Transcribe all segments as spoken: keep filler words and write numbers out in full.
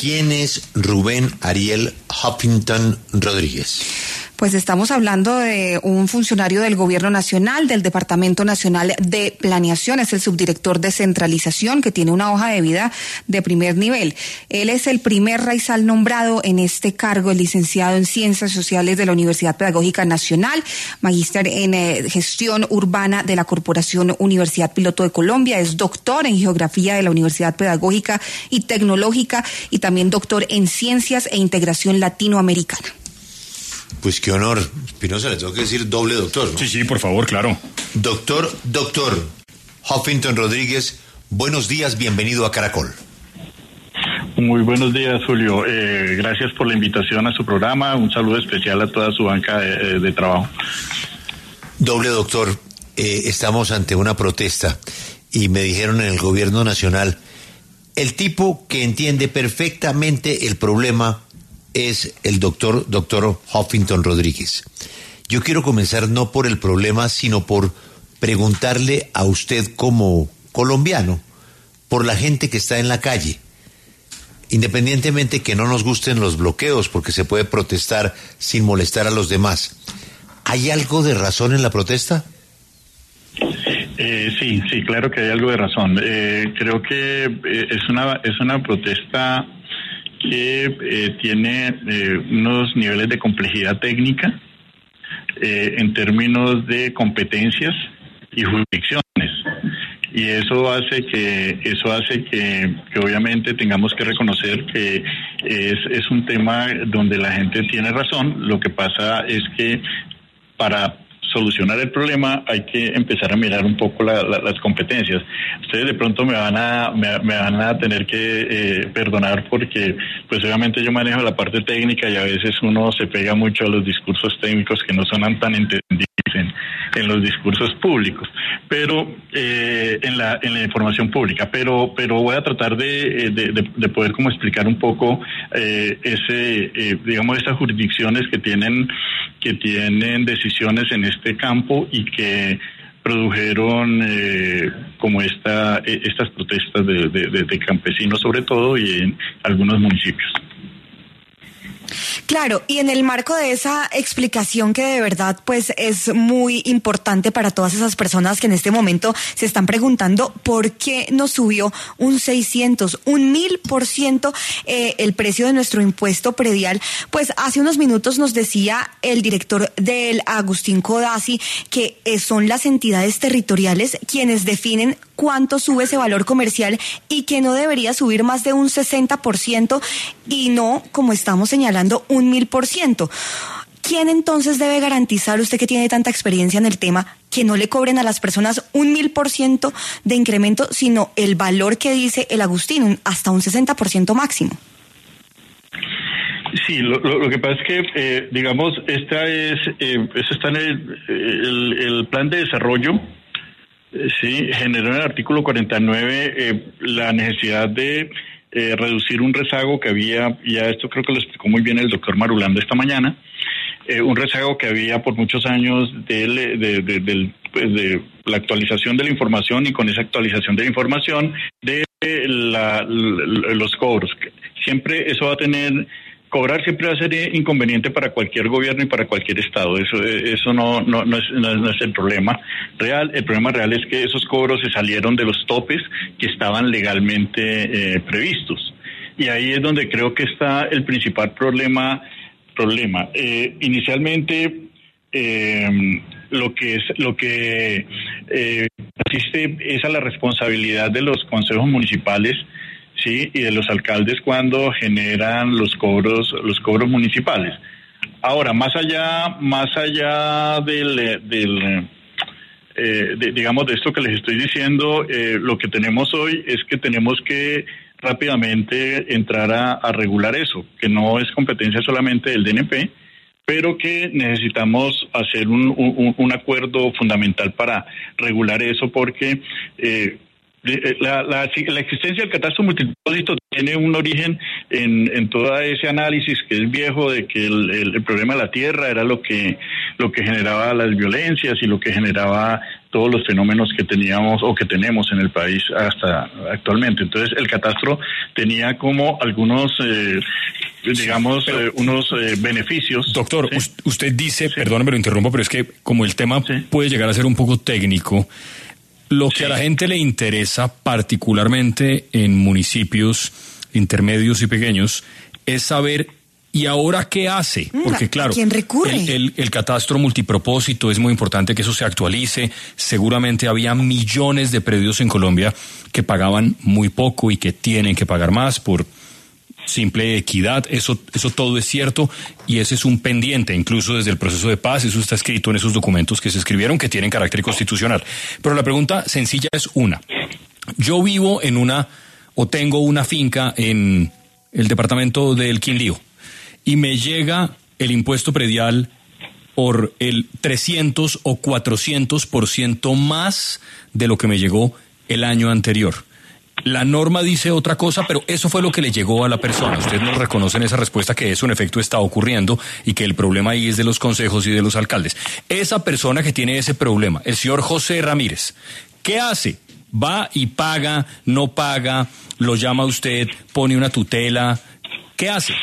¿Quién es Rubén Ariel Huffington Rodríguez? Pues estamos hablando de un funcionario del Gobierno Nacional, del Departamento Nacional de Planeación, es el subdirector de Centralización, que tiene una hoja de vida de primer nivel. Él es el primer raizal nombrado en este cargo, el licenciado en Ciencias Sociales de la Universidad Pedagógica Nacional, magíster en eh, Gestión Urbana de la Corporación Universidad Piloto de Colombia, es doctor en Geografía de la Universidad Pedagógica y Tecnológica y también doctor en Ciencias e Integración Latinoamericana. Pues qué honor. Espinosa, le tengo que decir doble doctor, ¿no? Sí, sí, por favor, claro. Doctor, doctor Huffington Rodríguez, buenos días, bienvenido a Caracol. Muy buenos días, Julio. Eh, gracias por la invitación a su programa. Un saludo especial a toda su banca de, de trabajo. Doble doctor, eh, estamos ante una protesta y me dijeron en el Gobierno Nacional, el tipo que entiende perfectamente el problema es el doctor, doctor Huffington Rodríguez. Yo quiero comenzar no por el problema, sino por preguntarle a usted como colombiano, por la gente que está en la calle, independientemente que no nos gusten los bloqueos, porque se puede protestar sin molestar a los demás. ¿Hay algo de razón en la protesta? Eh, sí, sí, claro que hay algo de razón. Eh, creo que eh, es una, es una protesta que eh, tiene eh, unos niveles de complejidad técnica eh, en términos de competencias y jurisdicciones, y eso hace que eso hace que, que obviamente tengamos que reconocer que es, es un tema donde la gente tiene razón. Lo que pasa es que para solucionar el problema hay que empezar a mirar un poco la, la, las competencias. Ustedes de pronto me van a me, me van a tener que eh, perdonar porque pues obviamente yo manejo la parte técnica y a veces uno se pega mucho a los discursos técnicos que no sonan tan entendibles en, en los discursos públicos, pero eh, en la en la información pública, pero pero voy a tratar de de, de, de poder como explicar un poco eh, ese eh, digamos esas jurisdicciones que tienen que tienen decisiones en este campo y que produjeron eh, como esta estas protestas de, de, de campesinos sobre todo y en algunos municipios. Claro, y en el marco de esa explicación que de verdad pues es muy importante para todas esas personas que en este momento se están preguntando por qué nos subió un seiscientos, un mil por ciento eh, el precio de nuestro impuesto predial, pues hace unos minutos nos decía el director del Agustín Codazzi que eh, son las entidades territoriales quienes definen cuánto sube ese valor comercial y que no debería subir más de un sesenta por ciento y no, como estamos señalando, un mil por ciento. ¿Quién entonces debe garantizar, usted que tiene tanta experiencia en el tema, que no le cobren a las personas un mil por ciento de incremento, sino el valor que dice el Agustín, hasta un sesenta por ciento máximo? Sí, lo, lo, lo que pasa es que, eh, digamos, esta es, eh, eso está en el, el, el plan de desarrollo. Sí, generó en el artículo cuarenta y nueve eh, la necesidad de eh, reducir un rezago que había, ya esto creo que lo explicó muy bien el doctor Marulanda esta mañana, eh, un rezago que había por muchos años de, de, de, de, pues de la actualización de la información y con esa actualización de la información de la, la, los cobros. Siempre eso va a tener... Cobrar siempre va a ser inconveniente para cualquier gobierno y para cualquier estado. Eso eso no no no es, no, no es el problema real. El problema real es que esos cobros se salieron de los topes que estaban legalmente eh, previstos. Y ahí es donde creo que está el principal problema. problema. Eh, inicialmente, eh, lo que es lo que eh, asiste es a la responsabilidad de los consejos municipales, sí, y de los alcaldes cuando generan los cobros los cobros municipales. Ahora, más allá más allá del del eh, de, digamos de esto que les estoy diciendo, eh, lo que tenemos hoy es que tenemos que rápidamente entrar a, a regular eso, que no es competencia solamente del D N P, pero que necesitamos hacer un, un, un acuerdo fundamental para regular eso, porque eh, La, la, la existencia del catastro multipropósito tiene un origen en, en todo ese análisis que es viejo de que el, el, el problema de la tierra era lo que lo que generaba las violencias y lo que generaba todos los fenómenos que teníamos o que tenemos en el país hasta actualmente. Entonces, el catastro tenía como algunos, eh, digamos, pero, eh, unos eh, beneficios. Doctor, ¿sí? usted dice, Sí. perdóneme, lo interrumpo, pero es que como el tema Sí. puede llegar a ser un poco técnico, lo que Sí. a la gente le interesa, particularmente en municipios intermedios y pequeños, es saber ¿y ahora qué hace? Porque claro, ¿a quién recurre? El, el, el catastro multipropósito es muy importante que eso se actualice. Seguramente había millones de predios en Colombia que pagaban muy poco y que tienen que pagar más por simple equidad. Eso, eso todo es cierto y ese es un pendiente, incluso desde el proceso de paz. Eso está escrito en esos documentos que se escribieron que tienen carácter constitucional. Pero la pregunta sencilla es una. Yo vivo en una o tengo una finca en el departamento del Quindío y me llega el impuesto predial por el trescientos o cuatrocientos por ciento más de lo que me llegó el año anterior. La norma dice otra cosa, pero eso fue lo que le llegó a la persona. Usted nos reconoce en esa respuesta que eso en efecto está ocurriendo y que el problema ahí es de los consejos y de los alcaldes. Esa persona que tiene ese problema, el señor José Ramírez, ¿qué hace? Va y paga, no paga, lo llama usted, pone una tutela. ¿Qué hace?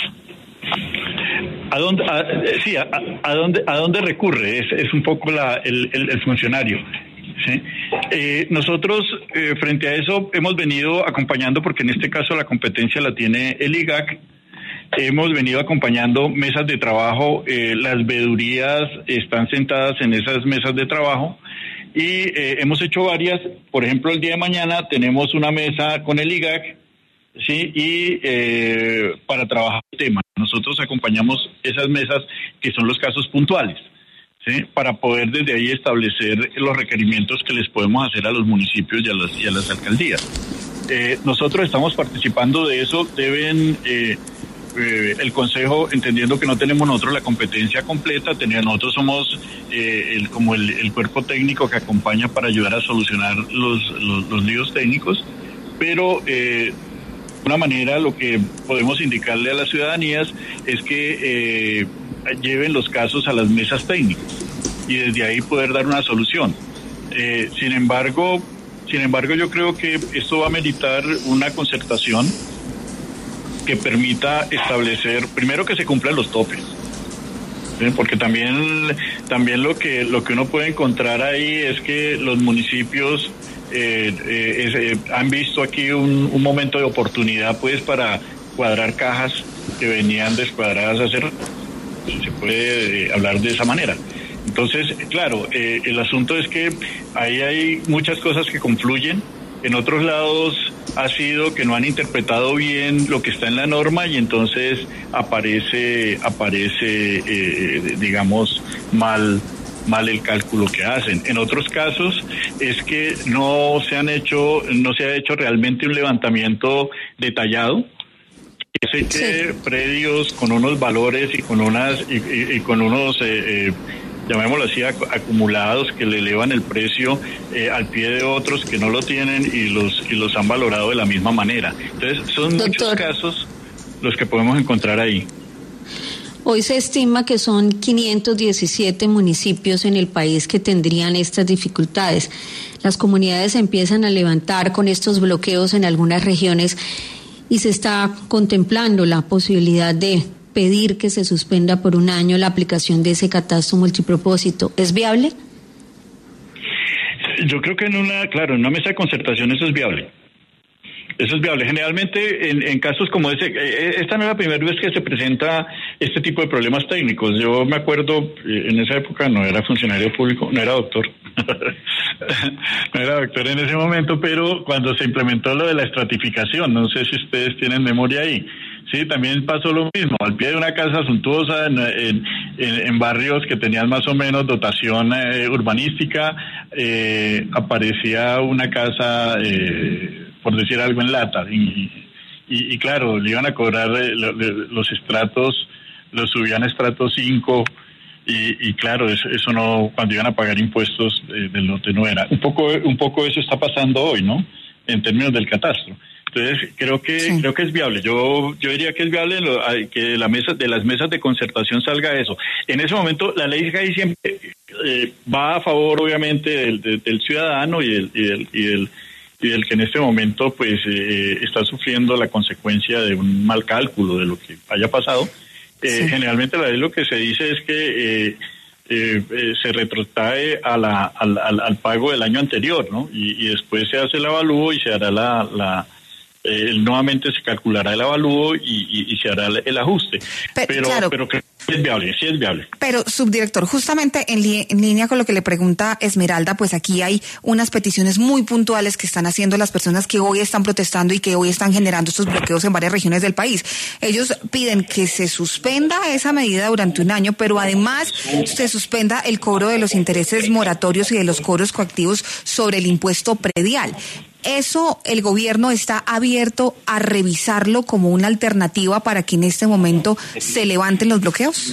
¿A dónde, a, sí, a, a, dónde, a dónde recurre? Es, es un poco la, el, el, el funcionario. ¿Sí? Eh, nosotros, eh, frente a eso, hemos venido acompañando, porque en este caso la competencia la tiene el I G A C, hemos venido acompañando mesas de trabajo, eh, las veedurías están sentadas en esas mesas de trabajo, y eh, hemos hecho varias. Por ejemplo, el día de mañana tenemos una mesa con el I G A C, sí, y eh, para trabajar el tema. Nosotros acompañamos esas mesas que son los casos puntuales, ¿sí? Para poder desde ahí establecer los requerimientos que les podemos hacer a los municipios y a las, y a las alcaldías. Eh, nosotros estamos participando de eso. Deben... Eh, Eh, el Consejo, entendiendo que no tenemos nosotros la competencia completa, tenemos, nosotros somos eh, el, como el, el cuerpo técnico que acompaña para ayudar a solucionar los, los, los líos técnicos, pero eh, de una manera lo que podemos indicarle a las ciudadanías es que eh, lleven los casos a las mesas técnicas y desde ahí poder dar una solución. Eh, sin embargo, sin embargo, yo creo que esto va a meritar una concertación que permita establecer, primero, que se cumplan los topes, ¿sí? Porque también, también lo que lo que uno puede encontrar ahí es que los municipios eh, eh, eh, han visto aquí un, un momento de oportunidad, pues, para cuadrar cajas que venían descuadradas hace rato, si se puede eh, hablar de esa manera. Entonces, claro, eh, el asunto es que ahí hay muchas cosas que confluyen. En otros lados ha sido que no han interpretado bien lo que está en la norma y entonces aparece, aparece, eh, digamos, mal, mal el cálculo que hacen. En otros casos es que no se han hecho, no se ha hecho realmente un levantamiento detallado. Sé que sí. Predios con unos valores y con unas y, y, y con unos eh, eh, llamémoslo así, acumulados que le elevan el precio eh, al pie de otros que no lo tienen y los y los han valorado de la misma manera. Entonces, son Doctor, muchos casos los que podemos encontrar ahí. Hoy se estima que son quinientos diecisiete municipios en el país que tendrían estas dificultades. Las comunidades empiezan a levantar con estos bloqueos en algunas regiones y se está contemplando la posibilidad de pedir que se suspenda por un año la aplicación de ese catastro multipropósito. ¿Es viable? Yo creo que en una, claro, en una mesa de concertación eso es viable. Eso es viable. Generalmente en, en casos como ese, esta no es la primera vez que se presenta este tipo de problemas técnicos. Yo me acuerdo, en esa época no era funcionario público, no era doctor, no era doctor en ese momento, pero cuando se implementó lo de la estratificación, no sé si ustedes tienen memoria ahí. Sí, también pasó lo mismo, al pie de una casa suntuosa en, en, en barrios que tenían más o menos dotación eh, urbanística, eh, aparecía una casa, eh, por decir algo, en lata, y, y, y claro, le iban a cobrar eh, lo, los estratos, los subían a estrato cinco, y, y claro, eso, eso no, cuando iban a pagar impuestos eh, del lote no era. Un poco, un poco eso está pasando hoy, ¿no? En términos del catastro. Entonces creo que Sí. creo que es viable. Yo yo diría que es viable lo, que la mesa de las mesas de concertación salga eso. En ese momento la ley casi siempre eh, va a favor, obviamente, del, del, del ciudadano y del, y del y del y del que en este momento pues eh, está sufriendo la consecuencia de un mal cálculo de lo que haya pasado. Eh, Sí. Generalmente la ley lo que se dice es que eh, eh, eh, se retrotrae a la, al, al, al pago del año anterior, ¿no? Y, y después se hace el avalúo y se hará la... la eh, nuevamente se calculará el avalúo y, y, y se hará el, el ajuste. Pero, Pero, claro. pero creo que es viable, sí es viable. Pero, subdirector, justamente en, li- en línea con lo que le pregunta Esmeralda, pues aquí hay unas peticiones muy puntuales que están haciendo las personas que hoy están protestando y que hoy están generando estos bloqueos en varias regiones del país. Ellos piden que se suspenda esa medida durante un año, pero además se suspenda el cobro de los intereses moratorios y de los cobros coactivos sobre el impuesto predial. ¿Eso el gobierno está abierto a revisarlo como una alternativa para que en este momento se levanten los bloqueos?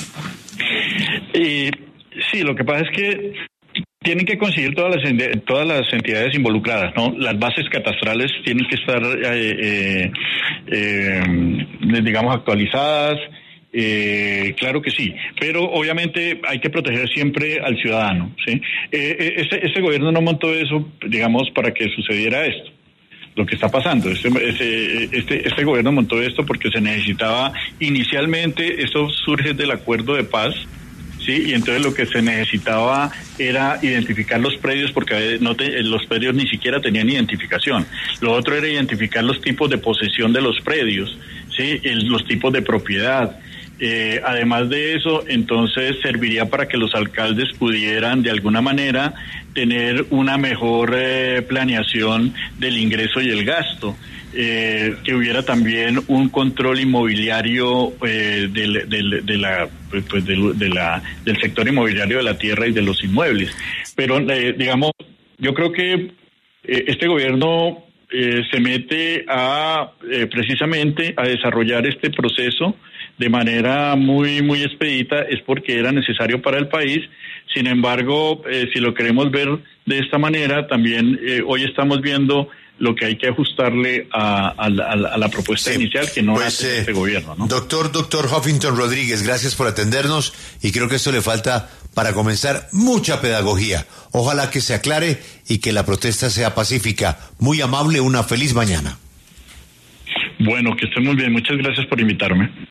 Eh, sí, lo que pasa es que tienen que conseguir todas las ende- todas las entidades involucradas, ¿no? Las bases catastrales tienen que estar, eh, eh, eh, digamos, actualizadas. Eh, claro que sí, pero obviamente hay que proteger siempre al ciudadano, ¿sí? Eh, este, este gobierno no montó eso, digamos, para que sucediera esto. Lo que está pasando, este, este, este, este gobierno montó esto porque se necesitaba inicialmente, esto surge del acuerdo de paz, sí, y entonces lo que se necesitaba era identificar los predios porque no te, los predios ni siquiera tenían identificación. Lo otro era identificar los tipos de posesión de los predios, sí, el, los tipos de propiedad. Eh, además de eso, entonces serviría para que los alcaldes pudieran de alguna manera tener una mejor eh, planeación del ingreso y el gasto, eh, que hubiera también un control inmobiliario eh, del, del, de la, pues, del, de la, del sector inmobiliario de la tierra y de los inmuebles. Pero eh, digamos, yo creo que eh, este gobierno eh, se mete a eh, precisamente a desarrollar este proceso de manera muy muy expedita, es porque era necesario para el país. Sin embargo, eh, si lo queremos ver de esta manera, también eh, hoy estamos viendo lo que hay que ajustarle a, a, la, a la propuesta Sí, inicial que no pues, hace eh, este gobierno, ¿no? Doctor, doctor Huffington Rodríguez, gracias por atendernos y creo que esto le falta para comenzar mucha pedagogía. Ojalá que se aclare y que la protesta sea pacífica. Muy amable, una feliz mañana. Bueno, que estén muy bien. Muchas gracias por invitarme.